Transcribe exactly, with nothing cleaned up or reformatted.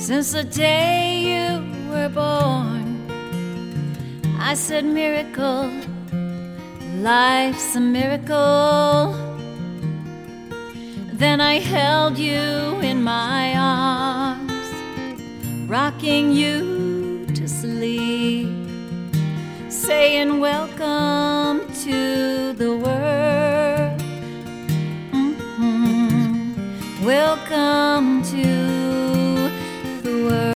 Since the day you were born, I said miracle, life's a miracle. Then I held you in my arms, rocking you to sleep, saying welcome to the world. Mm-hmm. Welcome to